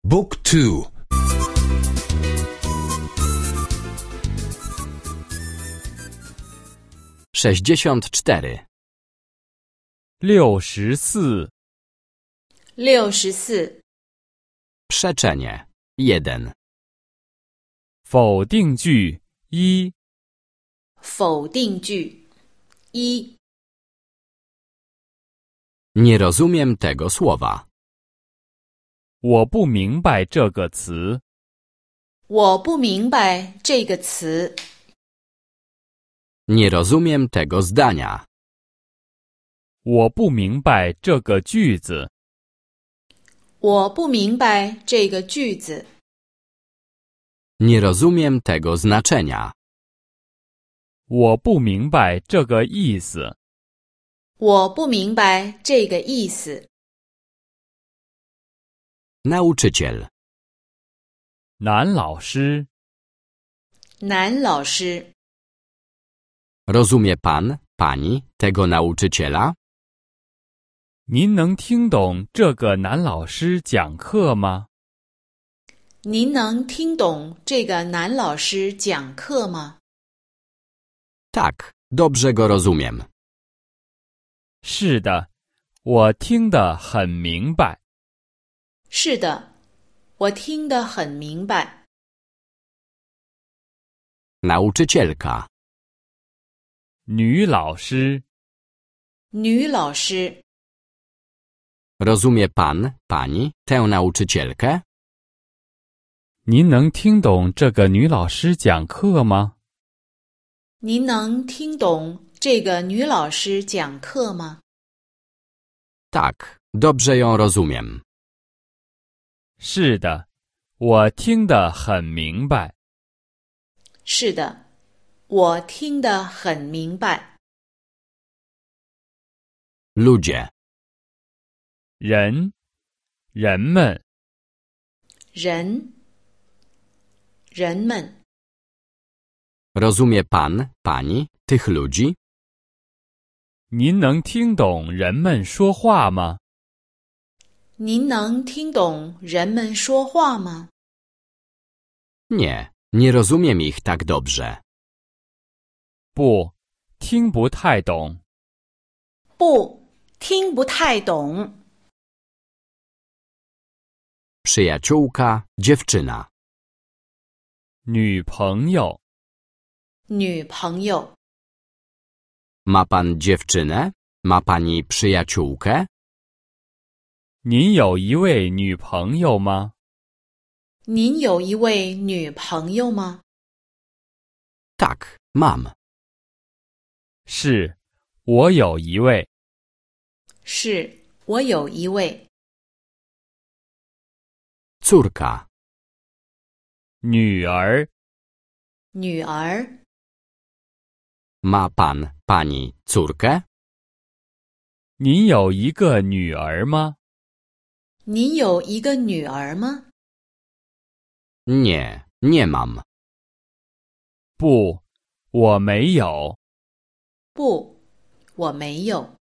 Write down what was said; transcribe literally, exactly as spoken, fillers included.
Book two. sześćdziesiąt cztery. 六十四， 六十四， Przeczenie. jeden. 否定句一， 否定句一， Nie rozumiem tego słowa. 我不明白这个词。 我不明白这个词。 Nie rozumiem tego zdania. 我不明白这个句子。 我不明白这个句子。 Nie rozumiem tego znaczenia. 我不明白这个意思。 我不明白这个意思。 Nauczyciel. 男老师， 男老师， Rozumie pan, pani tego nauczyciela? 您能听懂这个男老师讲课吗？ 您能听懂这个男老师讲课吗？ Tak, dobrze go rozumiem. 是的，我听得很明白。 是的，我听得很明白。 Nauczycielka. 女老师， 女老师， Rozumie pan, pani tę nauczycielkę? 您能听懂这个女老师讲课吗？ 您能听懂这个女老师讲课吗？ Tak, dobrze ją rozumiem. 是的，我听得很明白。 是的，我听得很明白。 Ludzie. 人，人们， 人，人们， Rozumie pan, pani tych ludzi? 您能听懂人们说话吗？ 您能听懂人们说话吗？ Nie, nie rozumiem ich tak dobrze. 不，听不太懂。 不，听不太懂。 Przyjaciółka, dziewczyna. 女朋友， 女朋友， Ma pan dziewczynę? Ma pani przyjaciółkę? 您有一位女朋友吗？ 您有一位女朋友吗？ Tak, mam. 是，我有一位。 是，我有一位。 Córka. 女儿， 女儿， Ma pan, pani córkę? 您有一个女儿吗？ 您有一个女儿吗？ Nie, nie mam. 不，我没有。 不，我没有。